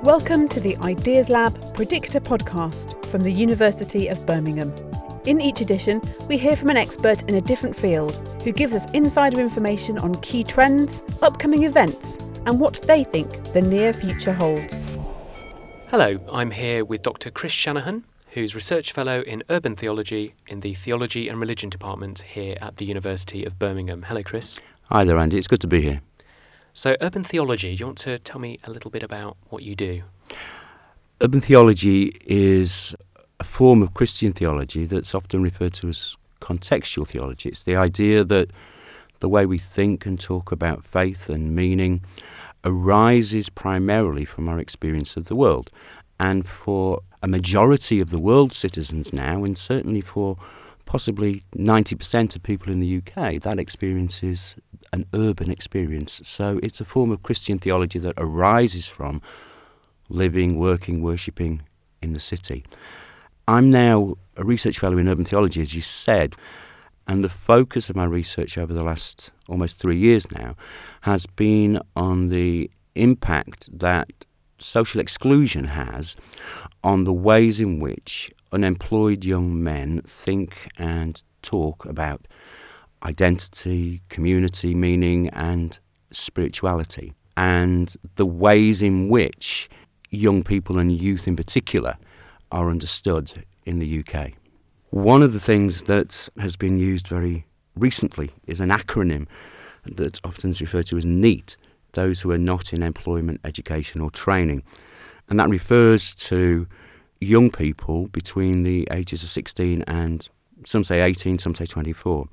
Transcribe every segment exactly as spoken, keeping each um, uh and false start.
Welcome to the Ideas Lab Predictor podcast from the University of Birmingham. In each edition, we hear from an expert in a different field who gives us insider information on key trends, upcoming events, and what they think the near future holds. Hello, I'm here with Doctor Chris Shanahan, who's Research Fellow in Urban Theology in the Theology and Religion Department here at the University of Birmingham. Hello, Chris. Hi there, Andy. It's good to be here. So, urban theology, do you want to tell me a little bit about what you do? Urban theology is a form of Christian theology that's often referred to as contextual theology. It's the idea that the way we think and talk about faith and meaning arises primarily from our experience of the world. And for a majority of the world's citizens now, and certainly for possibly ninety percent of people in the U K, that experience is an urban experience. So it's a form of Christian theology that arises from living, working, worshipping in the city. I'm now a research fellow in urban theology, as you said, and the focus of my research over the last almost three years now has been on the impact that social exclusion has on the ways in which unemployed young men think and talk about identity, community, meaning, and spirituality, and the ways in which young people and youth in particular are understood in the U K. One of the things that has been used very recently is an acronym that often is referred to as NEET, those who are not in employment, education or training. And that refers to young people between the ages of sixteen and some say eighteen, some say twenty-four.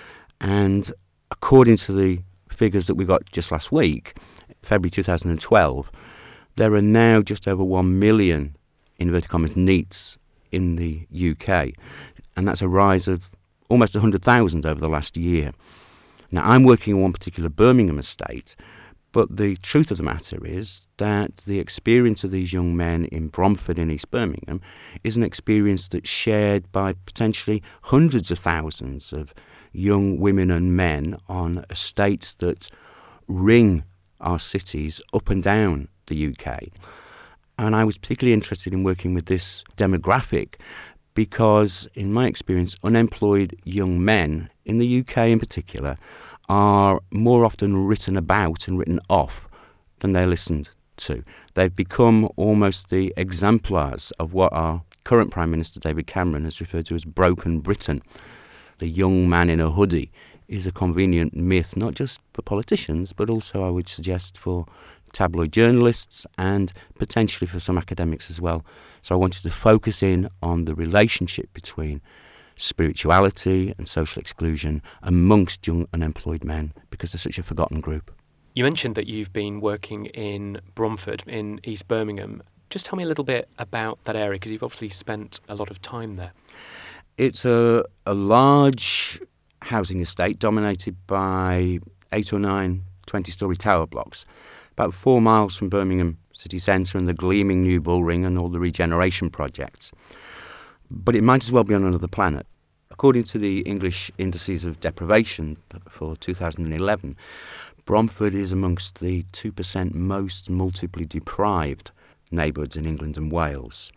And according to the figures that we got just last week, February two thousand twelve, there are now just over one million, inverted commas, NEETs in the U K. And that's a rise of almost one hundred thousand over the last year. Now, I'm working on one particular Birmingham estate, but the truth of the matter is that the experience of these young men in Bromford in East Birmingham is an experience that's shared by potentially hundreds of thousands of young women and men on estates that ring our cities up and down the U K. And I was particularly interested in working with this demographic because, in my experience, unemployed young men in the U K in particular are more often written about and written off than they're listened to. They've become almost the exemplars of what our current Prime Minister David Cameron has referred to as broken Britain. The young man in a hoodie is a convenient myth, not just for politicians, but also, I would suggest, for tabloid journalists and potentially for some academics as well. So I wanted to focus in on the relationship between spirituality and social exclusion amongst young unemployed men because they're such a forgotten group. You mentioned that you've been working in Bromford in East Birmingham. Just tell me a little bit about that area because you've obviously spent a lot of time there. It's a, a large housing estate dominated by eight or nine twenty-storey tower blocks, about four miles from Birmingham city centre and the gleaming new Bullring and all the regeneration projects. But it might as well be on another planet. According to the English Indices of Deprivation for two thousand eleven, Bromford is amongst the two percent most multiply deprived neighbourhoods in England and Wales.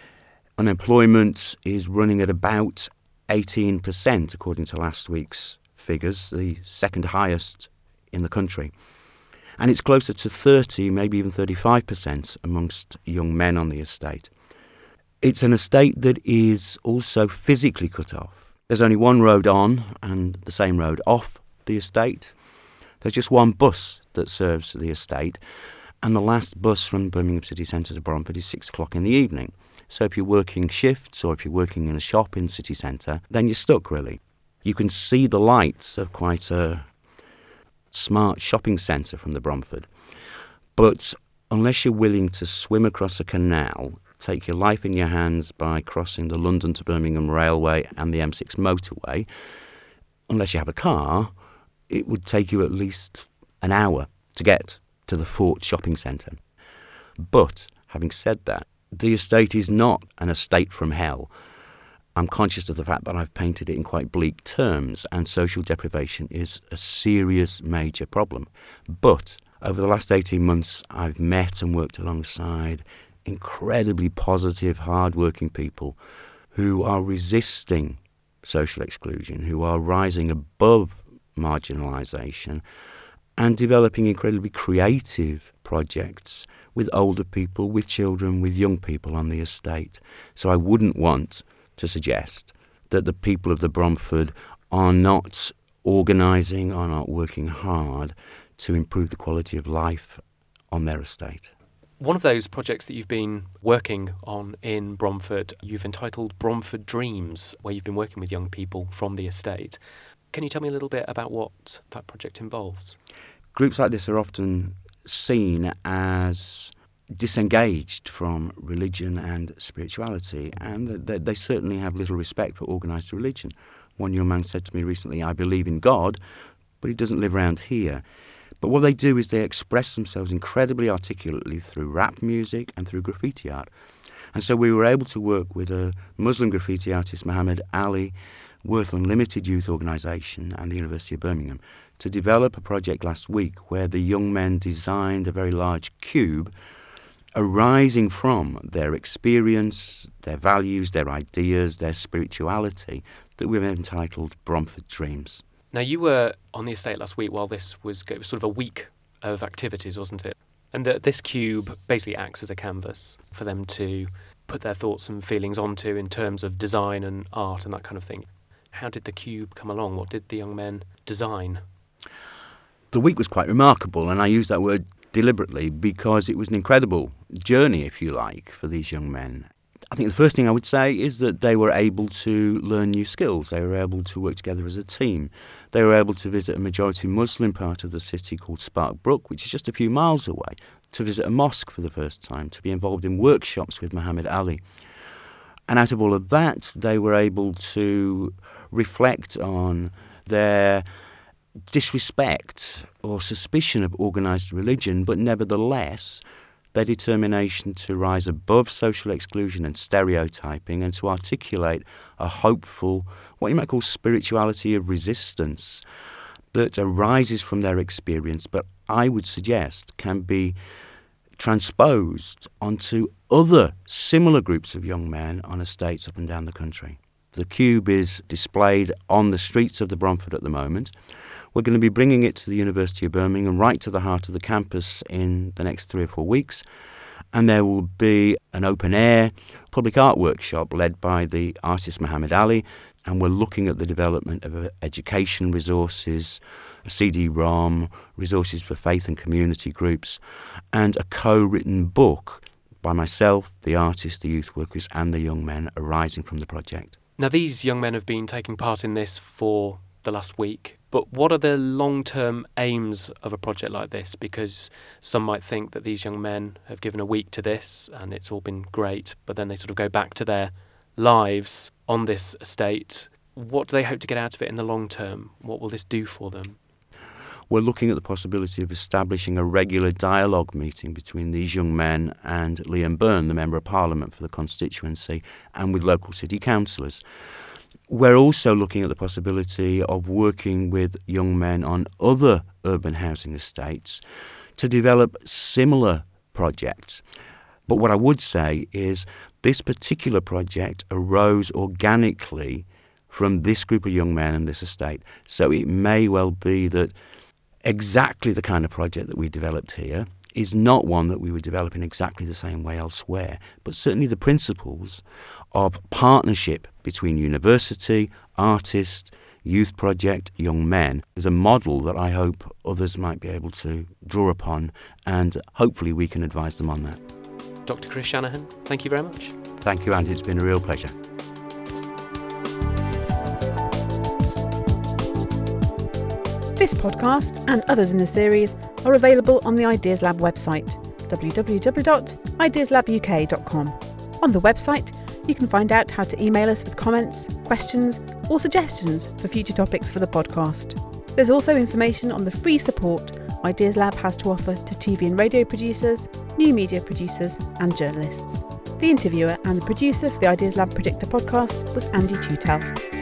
Unemployment is running at about eighteen percent, according to last week's figures, the second highest in the country. And it's closer to thirty, maybe even thirty-five percent amongst young men on the estate. It's an estate that is also physically cut off. There's only one road on and the same road off the estate. There's just one bus that serves the estate, and the last bus from Birmingham city centre to Bromford is six o'clock in the evening. So if you're working shifts or if you're working in a shop in city centre, then you're stuck, really. You can see the lights of quite a smart shopping centre from the Bromford. But unless you're willing to swim across a canal, take your life in your hands by crossing the London to Birmingham Railway and the M six motorway, unless you have a car, it would take you at least an hour to get to the Fort shopping centre. But, having said that, the estate is not an estate from hell. I'm conscious of the fact that I've painted it in quite bleak terms, and social deprivation is a serious major problem. But Over the last eighteen months, I've met and worked alongside incredibly positive, hard-working people who are resisting social exclusion, who are rising above marginalisation and developing incredibly creative projects with older people, with children, with young people on the estate. So I wouldn't want to suggest that the people of the Bromford are not organising, are not working hard to improve the quality of life on their estate. One of those projects that you've been working on in Bromford, you've entitled Bromford Dreams, where you've been working with young people from the estate. Can you tell me a little bit about what that project involves? Groups like this are often seen as disengaged from religion and spirituality, and they, they certainly have little respect for organised religion. One young man said to me recently, I believe in God, but he doesn't live around here. But what they do is they express themselves incredibly articulately through rap music and through graffiti art. And so we were able to work with a Muslim graffiti artist, Muhammad Ali, Worth Unlimited Youth Organisation and the University of Birmingham to develop a project last week where the young men designed a very large cube arising from their experience, their values, their ideas, their spirituality that we've entitled Bromford Dreams. Now, you were on the estate last week while this was, it was sort of a week of activities, wasn't it? And the, this cube basically acts as a canvas for them to put their thoughts and feelings onto in terms of design and art and that kind of thing. How did the cube come along? What did the young men design? The week was quite remarkable, and I use that word deliberately because it was an incredible journey, if you like, for these young men. I think the first thing I would say is that they were able to learn new skills. They were able to work together as a team. They were able to visit a majority Muslim part of the city called Spark Brook, which is just a few miles away, to visit a mosque for the first time, to be involved in workshops with Muhammad Ali. And out of all of that, they were able to reflect on their disrespect or suspicion of organised religion, but nevertheless their determination to rise above social exclusion and stereotyping and to articulate a hopeful, what you might call spirituality of resistance that arises from their experience, but I would suggest can be transposed onto other similar groups of young men on estates up and down the country. The cube is displayed on the streets of the Bromford at the moment. We're going to be bringing it to the University of Birmingham, right to the heart of the campus in the next three or four weeks. And there will be an open-air public art workshop led by the artist Muhammad Ali. And we're looking at the development of education resources, a C D ROM, resources for faith and community groups, and a co-written book by myself, the artist, the youth workers, and the young men arising from the project. Now, these young men have been taking part in this for the last week, but what are the long-term aims of a project like this? Because some might think that these young men have given a week to this and it's all been great, but then they sort of go back to their lives on this estate. What do they hope to get out of it in the long term? What will this do for them? We're looking at the possibility of establishing a regular dialogue meeting between these young men and Liam Byrne, the Member of Parliament for the constituency, and with local city councillors. We're also looking at the possibility of working with young men on other urban housing estates to develop similar projects. But what I would say is this particular project arose organically from this group of young men and this estate. So it may well be that exactly the kind of project that we developed here is not one that we would develop in exactly the same way elsewhere, but certainly the principles of partnership between university, artists, youth project, young men is a model that I hope others might be able to draw upon, and hopefully we can advise them on that. Doctor Chris Shanahan, thank you very much. Thank you, Andy. It's been a real pleasure. This podcast and others in the series are available on the Ideas Lab website, w w w dot ideas lab u k dot com. On the website, you can find out how to email us with comments, questions, or suggestions for future topics for the podcast. There's also information on the free support Ideas Lab has to offer to T V and radio producers, new media producers, and journalists. The interviewer and the producer for the Ideas Lab Predictor podcast was Andy Tutel.